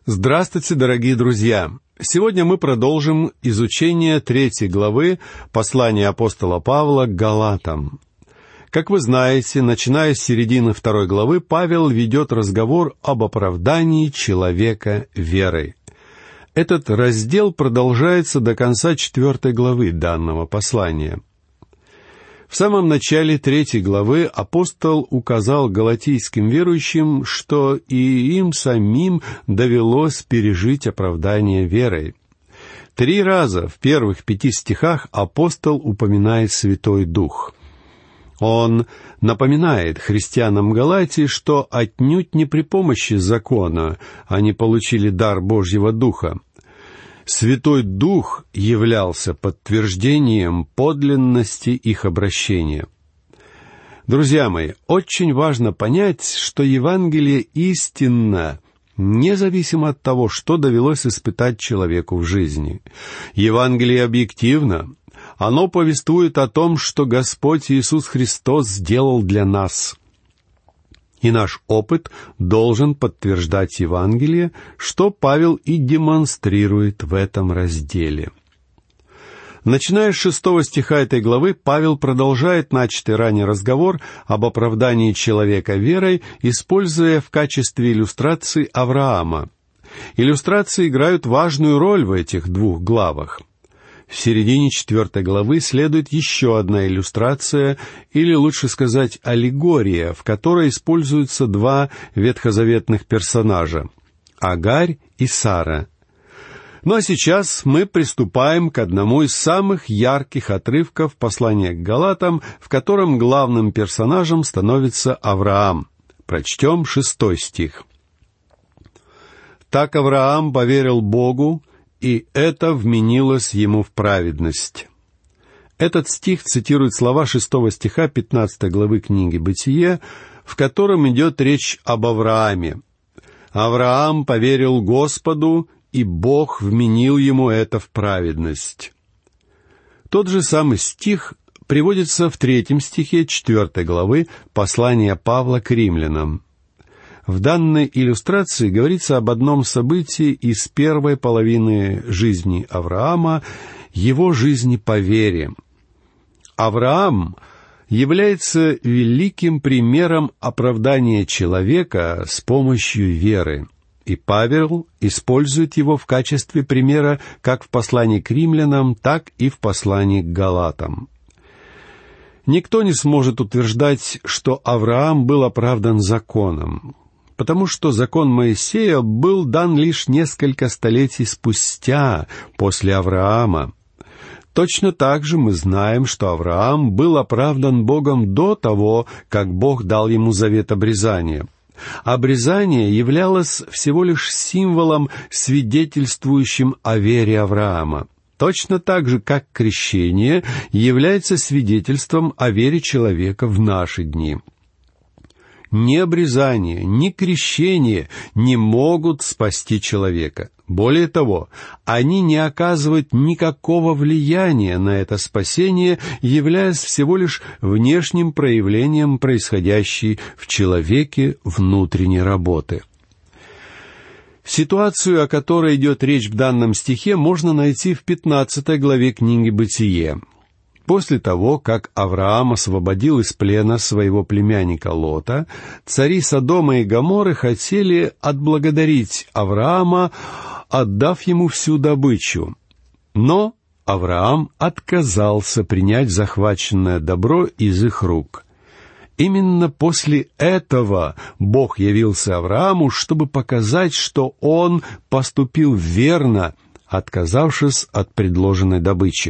Здравствуйте, дорогие друзья! Сегодня мы продолжим изучение 3 главы послания апостола Павла к Галатам. Как вы знаете, начиная с середины 2 главы, Павел ведет разговор об оправдании человека верой. Этот раздел продолжается до конца 4 главы данного послания. В самом начале 3 главы апостол указал галатийским верующим, что и им самим довелось пережить оправдание верой. 3 раза в первых 5 стихах апостол упоминает Святой Дух. Он напоминает христианам Галатии, что отнюдь не при помощи закона они получили дар Божьего Духа. Святой Дух являлся подтверждением подлинности их обращения. Друзья мои, очень важно понять, что Евангелие истинно, независимо от того, что довелось испытать человеку в жизни. Евангелие объективно. Оно повествует о том, что Господь Иисус Христос сделал для нас. И наш опыт должен подтверждать Евангелие, что Павел и демонстрирует в этом разделе. Начиная с 6 стиха этой главы, Павел продолжает начатый ранее разговор об оправдании человека верой, используя в качестве иллюстрации Авраама. Иллюстрации играют важную роль в этих 2 главах. В середине 4 главы следует еще одна иллюстрация, или лучше сказать, аллегория, в которой используются 2 ветхозаветных персонажа — Агарь и Сара. Ну а сейчас мы приступаем к одному из самых ярких отрывков послания к Галатам, в котором главным персонажем становится Авраам. Прочтем 6 стих. «Так Авраам поверил Богу, и это вменилось ему в праведность». Этот стих цитирует слова 6 стиха 15 главы книги «Бытие», в котором идет речь об Аврааме. «Авраам поверил Господу, и Бог вменил ему это в праведность». Тот же самый стих приводится в 3 стихе 4 главы послания Павла к римлянам. В данной иллюстрации говорится об одном событии из первой половины жизни Авраама, его жизни по вере. Авраам является великим примером оправдания человека с помощью веры, и Павел использует его в качестве примера как в послании к римлянам, так и в послании к Галатам. Никто не сможет утверждать, что Авраам был оправдан законом, потому что закон Моисея был дан лишь несколько столетий спустя, после Авраама. Точно так же мы знаем, что Авраам был оправдан Богом до того, как Бог дал ему завет обрезания. Обрезание являлось всего лишь символом, свидетельствующим о вере Авраама. Точно так же, как крещение является свидетельством о вере человека в наши дни. Ни обрезание, ни крещение не могут спасти человека. Более того, они не оказывают никакого влияния на это спасение, являясь всего лишь внешним проявлением происходящей в человеке внутренней работы. Ситуацию, о которой идет речь в данном стихе, можно найти в 15 главе книги «Бытие». После того, как Авраам освободил из плена своего племянника Лота, цари Содома и Гоморры хотели отблагодарить Авраама, отдав ему всю добычу. Но Авраам отказался принять захваченное добро из их рук. Именно после этого Бог явился Аврааму, чтобы показать, что он поступил верно, отказавшись от предложенной добычи.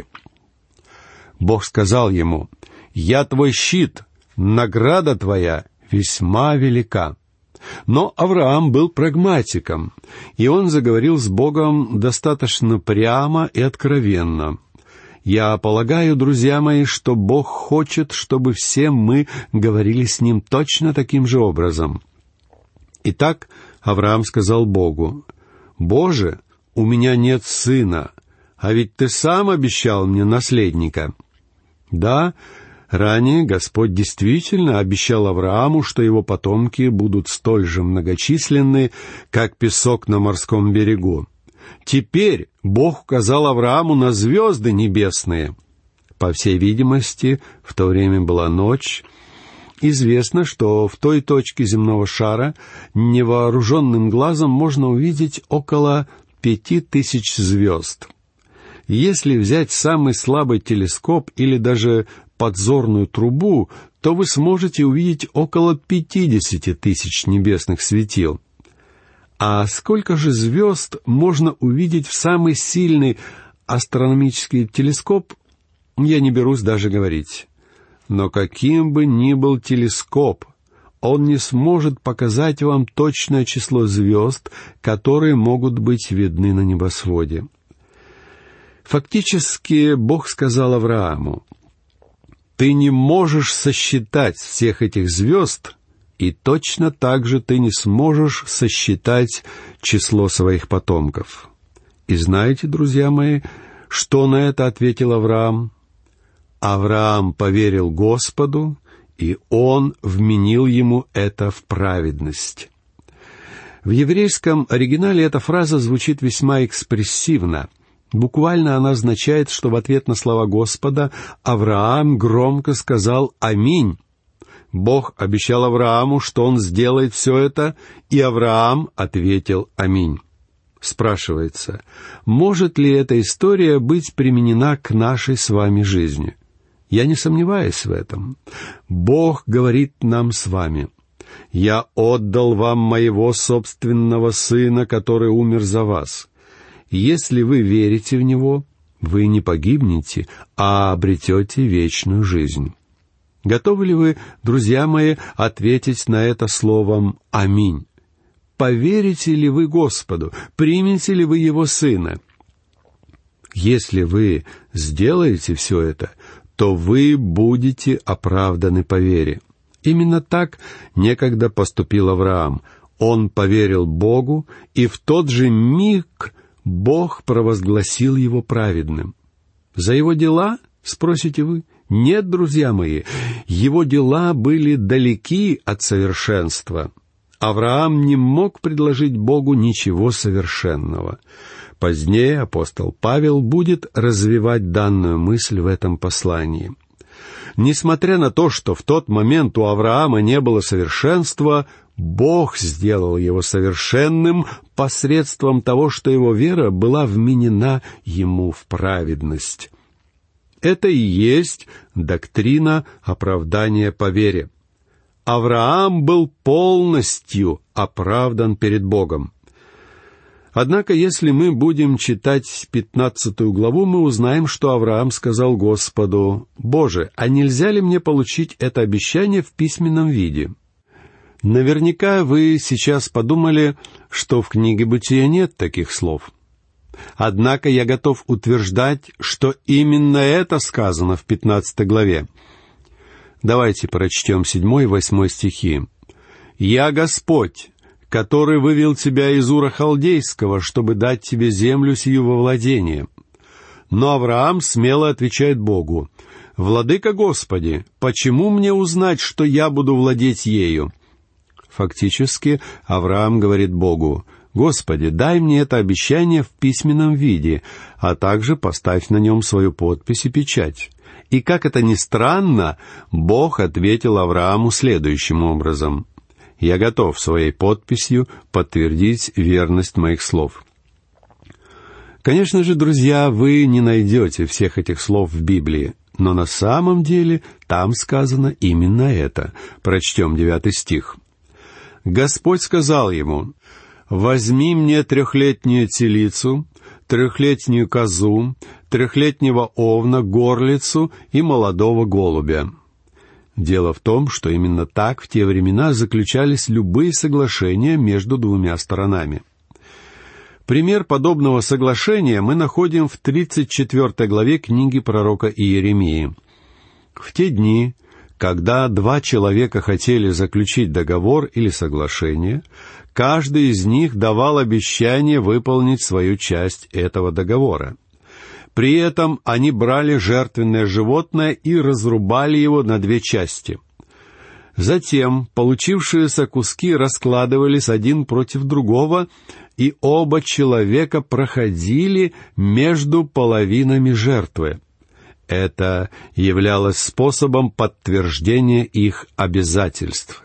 Бог сказал ему: «Я твой щит, награда твоя весьма велика». Но Авраам был прагматиком, и он заговорил с Богом достаточно прямо и откровенно. Я полагаю, друзья мои, что Бог хочет, чтобы все мы говорили с Ним точно таким же образом. Итак, Авраам сказал Богу: «Боже, у меня нет сына, а ведь Ты сам обещал мне наследника». Да, Ранее Господь действительно обещал Аврааму, что его потомки будут столь же многочисленны, как песок на морском берегу. Теперь Бог указал Аврааму на звезды небесные. По всей видимости, в то время была ночь. Известно, что в той точке земного шара невооруженным глазом можно увидеть около 5000 звезд. Если взять самый слабый телескоп или даже подзорную трубу, то вы сможете увидеть около 50 тысяч небесных светил. А сколько же звезд можно увидеть в самый сильный астрономический телескоп, я не берусь даже говорить. Но каким бы ни был телескоп, он не сможет показать вам точное число звезд, которые могут быть видны на небосводе. Фактически, Бог сказал Аврааму: «Ты не можешь сосчитать всех этих звезд, и точно так же ты не сможешь сосчитать число своих потомков». И знаете, друзья мои, что на это ответил Авраам? Авраам поверил Господу, и Он вменил ему это в праведность. В еврейском оригинале эта фраза звучит весьма экспрессивно. Буквально она означает, что в ответ на слова Господа Авраам громко сказал «Аминь». Бог обещал Аврааму, что он сделает все это, и Авраам ответил «Аминь». Спрашивается, может ли эта история быть применена к нашей с вами жизни? Я не сомневаюсь в этом. Бог говорит нам с вами: «Я отдал вам моего собственного сына, который умер за вас. Если вы верите в него, вы не погибнете, а обретете вечную жизнь». Готовы ли вы, друзья мои, ответить на это словом «Аминь»? Поверите ли вы Господу? Примете ли вы Его Сына? Если вы сделаете все это, то вы будете оправданы по вере. Именно так некогда поступил Авраам. Он поверил Богу, и в тот же миг Бог провозгласил его праведным. За его дела, спросите вы? Нет, друзья мои, его дела были далеки от совершенства. Авраам не мог предложить Богу ничего совершенного. Позднее апостол Павел будет развивать данную мысль в этом послании. Несмотря на то, что в тот момент у Авраама не было совершенства, Бог сделал его совершенным посредством того, что его вера была вменена ему в праведность. Это и есть доктрина оправдания по вере. Авраам был полностью оправдан перед Богом. Однако, если мы будем читать 15 главу, мы узнаем, что Авраам сказал Господу: «Боже, а нельзя ли мне получить это обещание в письменном виде?» Наверняка вы сейчас подумали, что в книге Бытия нет таких слов. Однако я готов утверждать, что именно это сказано в 15 главе. Давайте прочтем 7 и 8 стихи. «Я Господь, который вывел тебя из Ура Халдейского, чтобы дать тебе землю сию во владение». Но Авраам смело отвечает Богу: «Владыка Господи, почему мне узнать, что я буду владеть ею?» Фактически, Авраам говорит Богу: «Господи, дай мне это обещание в письменном виде, а также поставь на нем свою подпись и печать». И, как это ни странно, Бог ответил Аврааму следующим образом: «Я готов своей подписью подтвердить верность моих слов». Конечно же, друзья, вы не найдете всех этих слов в Библии, но на самом деле там сказано именно это. Прочтем 9 стих. «Господь сказал ему: возьми мне 3-летнюю телицу, 3-летнюю козу, 3-летнего овна, горлицу и молодого голубя». Дело в том, что именно так в те времена заключались любые соглашения между двумя сторонами. Пример подобного соглашения мы находим в 34 главе книги пророка Иеремии. В те дни, когда 2 человека хотели заключить договор или соглашение, каждый из них давал обещание выполнить свою часть этого договора. При этом они брали жертвенное животное и разрубали его на две части. Затем получившиеся куски раскладывались один против другого, и оба человека проходили между половинами жертвы. Это являлось способом подтверждения их обязательств.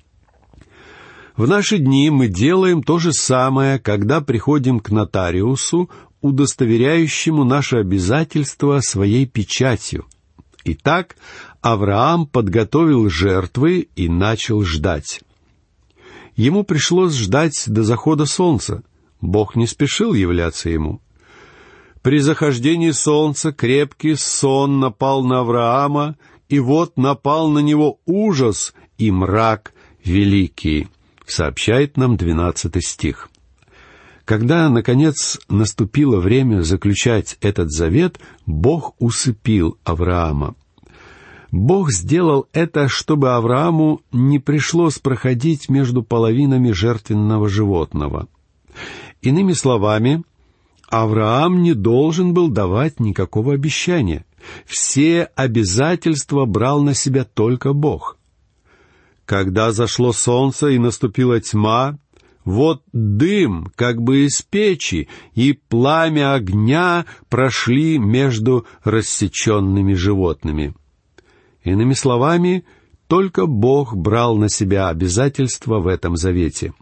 В наши дни мы делаем то же самое, когда приходим к нотариусу, удостоверяющему наше обязательство своей печатью. Итак, Авраам подготовил жертвы и начал ждать. Ему пришлось ждать до захода солнца. Бог не спешил являться ему. При захождении солнца крепкий сон напал на Авраама, и вот напал на него ужас и мрак великий, сообщает нам 12 стих. Когда, наконец, наступило время заключать этот завет, Бог усыпил Авраама. Бог сделал это, чтобы Аврааму не пришлось проходить между половинами жертвенного животного. Иными словами, Авраам не должен был давать никакого обещания. Все обязательства брал на себя только Бог. Когда зашло солнце и наступила тьма, вот дым, как бы из печи, и пламя огня прошли между рассеченными животными. Иными словами, только Бог брал на себя обязательства в этом завете.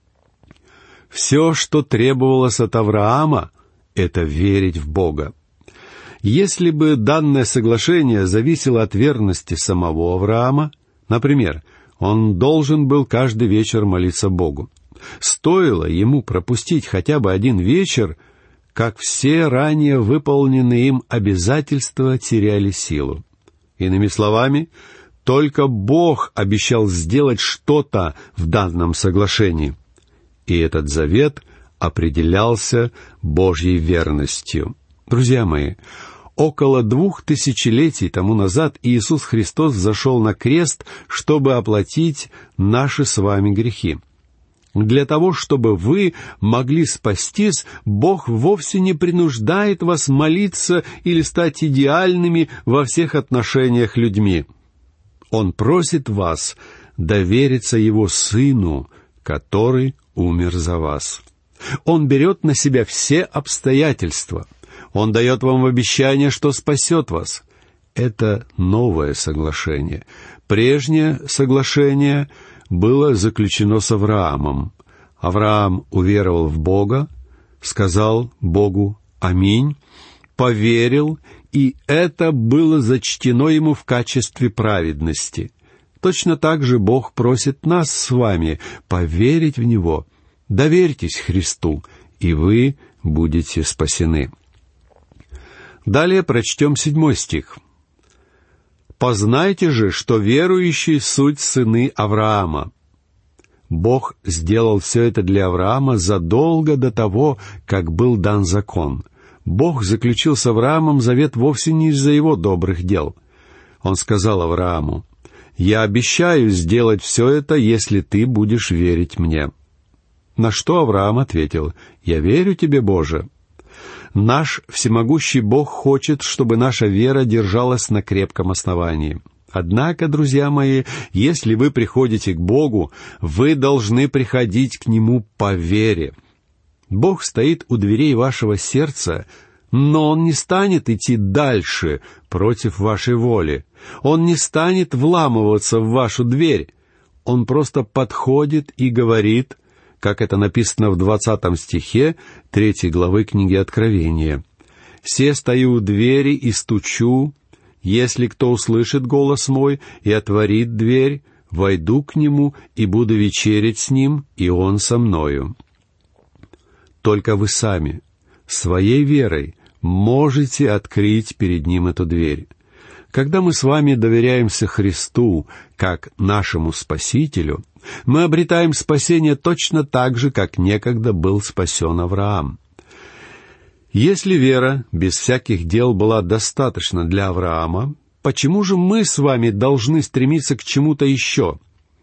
Все, что требовалось от Авраама, это верить в Бога. Если бы данное соглашение зависело от верности самого Авраама, например, он должен был каждый вечер молиться Богу, стоило ему пропустить хотя бы один вечер, как все ранее выполненные им обязательства теряли силу. Иными словами, только Бог обещал сделать что-то в данном соглашении. И этот завет определялся Божьей верностью. Друзья мои, около 2000 лет тому назад Иисус Христос взошел на крест, чтобы оплатить наши с вами грехи. Для того, чтобы вы могли спастись, Бог вовсе не принуждает вас молиться или стать идеальными во всех отношениях людьми. Он просит вас довериться Его Сыну, который умер за вас. Он берет на себя все обстоятельства. Он дает вам обещание, что спасет вас. Это новое соглашение. Прежнее соглашение было заключено с Авраамом. Авраам уверовал в Бога, сказал Богу «Аминь», поверил, и это было зачтено ему в качестве праведности. Точно так же Бог просит нас с вами поверить в Него. Доверьтесь Христу, и вы будете спасены. Далее прочтем 7 стих. «Познайте же, что верующие суть сыны Авраама». Бог сделал все это для Авраама задолго до того, как был дан закон. Бог заключил с Авраамом завет вовсе не из-за его добрых дел. Он сказал Аврааму: «Я обещаю сделать все это, если ты будешь верить мне». На что Авраам ответил: «Я верю тебе, Боже». Наш всемогущий Бог хочет, чтобы наша вера держалась на крепком основании. Однако, друзья мои, если вы приходите к Богу, вы должны приходить к Нему по вере. Бог стоит у дверей вашего сердца, но Он не станет идти дальше против вашей воли. Он не станет вламываться в вашу дверь. Он просто подходит и говорит, как это написано в 20 стихе 3 главы книги Откровения: «Се стою у двери и стучу, если кто услышит голос мой и отворит дверь, войду к нему и буду вечерять с ним, и он со мною». Только вы сами, своей верой, можете открыть перед ним эту дверь. Когда мы с вами доверяемся Христу как нашему Спасителю, мы обретаем спасение точно так же, как некогда был спасен Авраам. Если вера без всяких дел была достаточна для Авраама, почему же мы с вами должны стремиться к чему-то еще?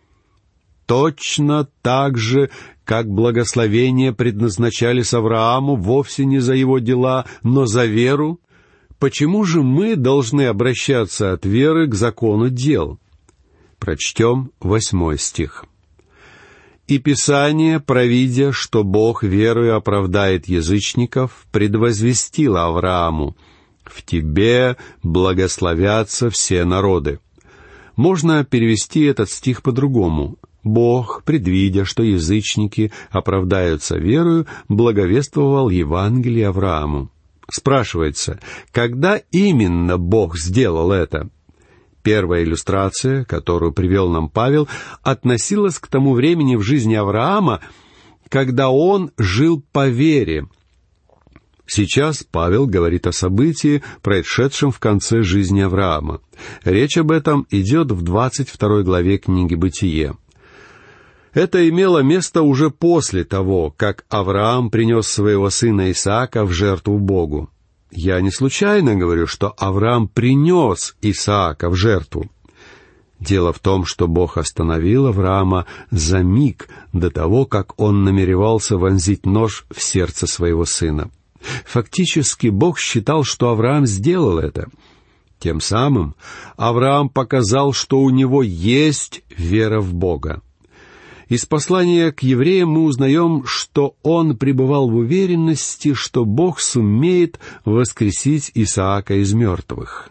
Точно так же, как благословения предназначались Аврааму вовсе не за его дела, но за веру, Почему же мы должны обращаться от веры к закону дел? Прочтем 8 стих. «И Писание, провидя, что Бог верою оправдает язычников, предвозвестило Аврааму: в тебе благословятся все народы». Можно перевести этот стих по-другому. Бог, предвидя, что язычники оправдаются верою, благовествовал Евангелие Аврааму. Спрашивается, когда именно Бог сделал это? Первая иллюстрация, которую привел нам Павел, относилась к тому времени в жизни Авраама, когда он жил по вере. Сейчас Павел говорит о событии, происшедшем в конце жизни Авраама. Речь об этом идет в 22 главе книги «Бытие». Это имело место уже после того, как Авраам принес своего сына Исаака в жертву Богу. Я не случайно говорю, что Авраам принес Исаака в жертву. Дело в том, что Бог остановил Авраама за миг до того, как он намеревался вонзить нож в сердце своего сына. Фактически Бог считал, что Авраам сделал это. Тем самым Авраам показал, что у него есть вера в Бога. Из послания к евреям мы узнаем, что он пребывал в уверенности, что Бог сумеет воскресить Исаака из мертвых.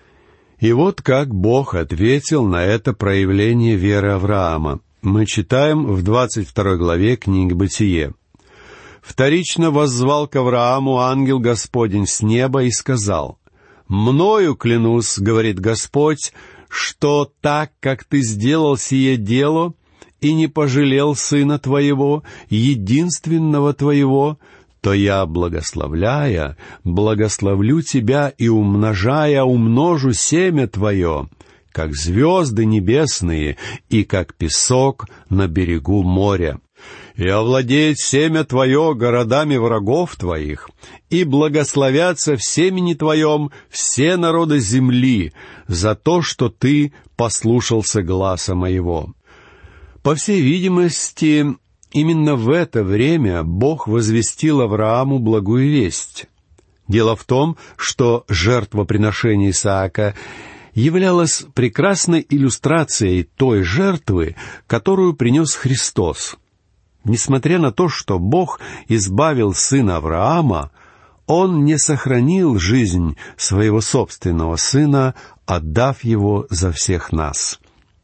И вот как Бог ответил на это проявление веры Авраама. Мы читаем в 22 главе книги «Бытие». «Вторично воззвал к Аврааму ангел Господень с неба и сказал: «Мною клянусь, — говорит Господь, — что так, как ты сделал сие дело и не пожалел сына твоего, единственного твоего, то я, благословляя, благословлю тебя и, умножая, умножу семя твое, как звезды небесные и как песок на берегу моря. И овладеет семя твое городами врагов твоих, и благословятся в семени твоем все народы земли за то, что ты послушался гласа моего». По всей видимости, именно в это время Бог возвестил Аврааму благую весть. Дело в том, что жертвоприношение Исаака являлось прекрасной иллюстрацией той жертвы, которую принес Христос. Несмотря на то, что Бог избавил сына Авраама, Он не сохранил жизнь своего собственного сына, отдав его за всех нас.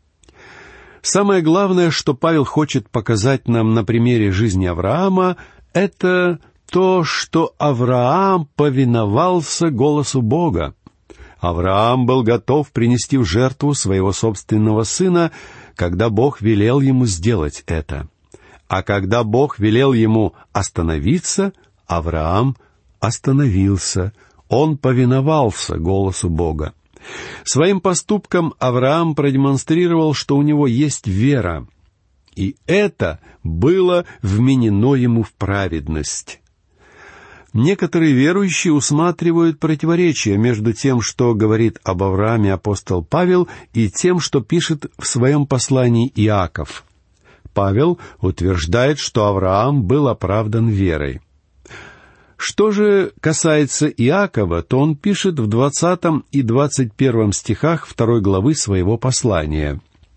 Самое главное, что Павел хочет показать нам на примере жизни Авраама, это то, что Авраам повиновался голосу Бога. Авраам был готов принести в жертву своего собственного сына, когда Бог велел ему сделать это. А когда Бог велел ему остановиться, Авраам остановился. Он повиновался голосу Бога. Своим поступком Авраам продемонстрировал, что у него есть вера, и это было вменено ему в праведность. Некоторые верующие усматривают противоречие между тем, что говорит об Аврааме апостол Павел, и тем, что пишет в своем послании Иаков. Павел утверждает, что Авраам был оправдан верой. Что же касается Иакова, то он пишет в 20 и 21 стихах 2 главы своего послания: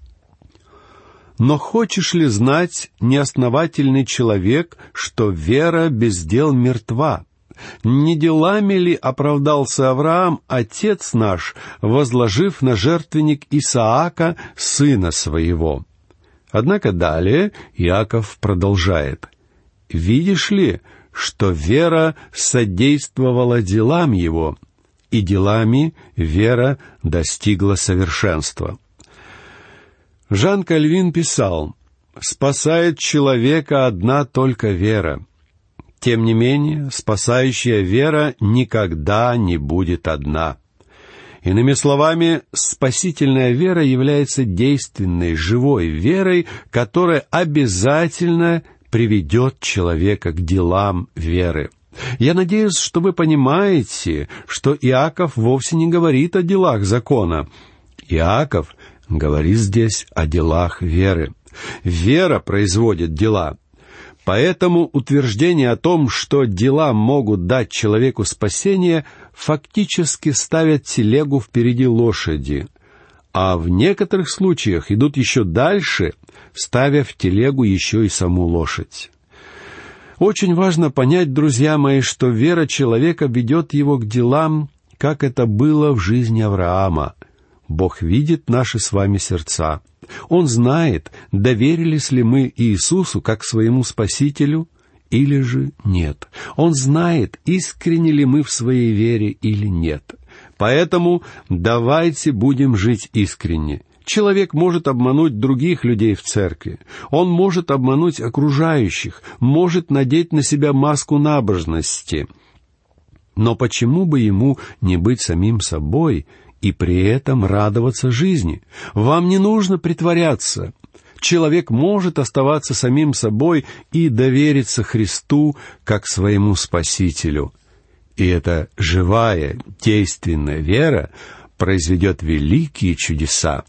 «Но хочешь ли знать, неосновательный человек, что вера без дел мертва? Не делами ли оправдался Авраам, отец наш, возложив на жертвенник Исаака, сына своего?» Однако далее Иаков продолжает: «Видишь ли, что вера содействовала делам его, и делами вера достигла совершенства». Жан Кальвин писал: «Спасает человека одна только вера. Тем не менее, спасающая вера никогда не будет одна». Иными словами, спасительная вера является действенной, живой верой, которая обязательно приведет человека к делам веры. Я надеюсь, что вы понимаете, что Иаков вовсе не говорит о делах закона. Иаков говорит здесь о делах веры. Вера производит дела. Поэтому утверждение о том, что дела могут дать человеку спасение, фактически ставят телегу впереди лошади, а в некоторых случаях идут еще дальше, ставя в телегу еще и саму лошадь. Очень важно понять, друзья мои, что вера человека ведет его к делам, как это было в жизни Авраама. Бог видит наши с вами сердца. Он знает, доверились ли мы Иисусу как своему Спасителю или же нет. Он знает, искренне ли мы в своей вере или нет. Поэтому давайте будем жить искренне. Человек может обмануть других людей в церкви. Он может обмануть окружающих, может надеть на себя маску набожности. Но почему бы ему не быть самим собой и при этом радоваться жизни? Вам не нужно притворяться. Человек может оставаться самим собой и довериться Христу как своему Спасителю. И эта живая, действенная вера произведет великие чудеса.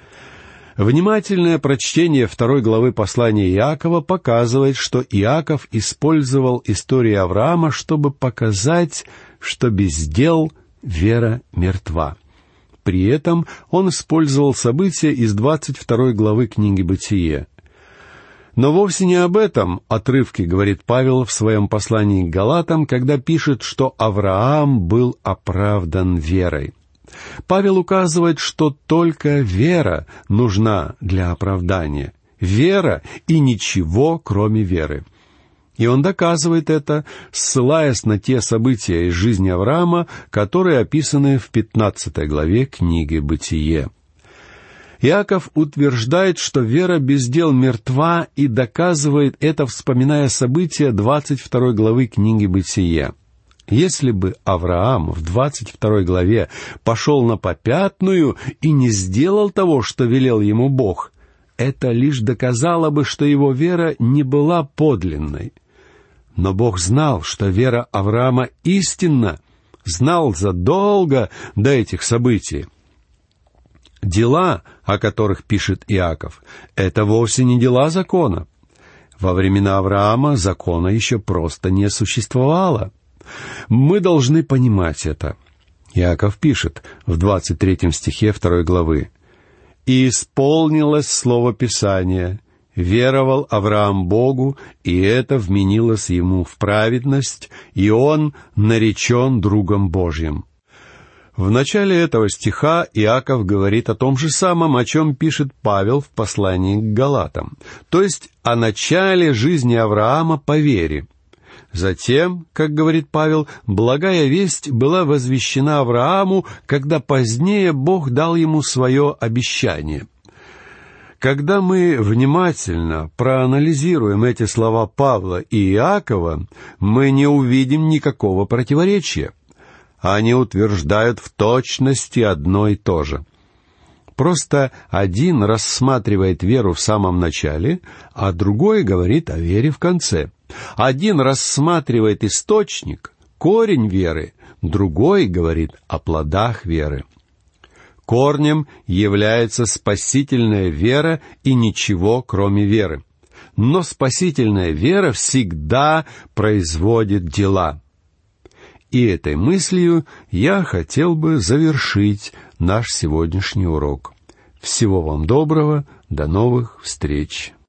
Внимательное прочтение 2 главы послания Иакова показывает, что Иаков использовал историю Авраама, чтобы показать, что без дел вера мертва. При этом он использовал события из 22 главы книги «Бытие». Но вовсе не об этом отрывке говорит Павел в своем послании к Галатам, когда пишет, что Авраам был оправдан верой. Павел указывает, что только вера нужна для оправдания. Вера и ничего, кроме веры. И он доказывает это, ссылаясь на те события из жизни Авраама, которые описаны в 15 главе книги «Бытие». Иаков утверждает, что вера без дел мертва, и доказывает это, вспоминая события 22 главы книги «Бытие». Если бы Авраам в 22 главе пошел на попятную и не сделал того, что велел ему Бог, это лишь доказало бы, что его вера не была подлинной. Но Бог знал, что вера Авраама истинна, знал задолго до этих событий. Дела, о которых пишет Иаков, это вовсе не дела закона. Во времена Авраама закона еще просто не существовало. Мы должны понимать это. Иаков пишет в 23 стихе 2 главы: «И исполнилось слово Писания, веровал Авраам Богу, и это вменилось ему в праведность, и он наречен другом Божьим». В начале этого стиха Иаков говорит о том же самом, о чем пишет Павел в послании к Галатам, то есть о начале жизни Авраама по вере. Затем, как говорит Павел, благая весть была возвещена Аврааму, когда позднее Бог дал ему свое обещание. Когда мы внимательно проанализируем эти слова Павла и Иакова, мы не увидим никакого противоречия. Они утверждают в точности одно и то же. Просто один рассматривает веру в самом начале, а другой говорит о вере в конце. Один рассматривает источник, корень веры, другой говорит о плодах веры. Корнем является спасительная вера и ничего, кроме веры. Но спасительная вера всегда производит дела. И этой мыслью я хотел бы завершить наш сегодняшний урок. Всего вам доброго, до новых встреч!